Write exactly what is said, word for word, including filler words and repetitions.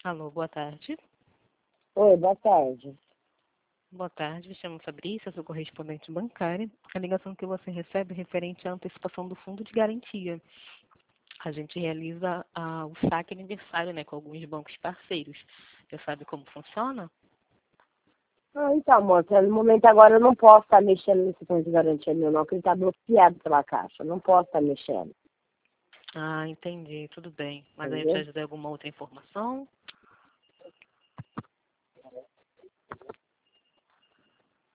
Alô, boa tarde. Oi, boa tarde. Boa tarde, me chamo Fabrícia, sou correspondente bancária. A ligação que você recebe é referente à antecipação do fundo de garantia. A gente realiza ah, o saque aniversário, né, com alguns bancos parceiros. Você sabe como funciona? Ah, então, moça, no momento agora eu não posso estar mexendo nesse fundo de garantia meu, não, porque ele está bloqueado pela Caixa. Eu não posso estar mexendo, Ah, entendi, tudo bem. Mas aí eu te entendeu? ajudei alguma outra informação?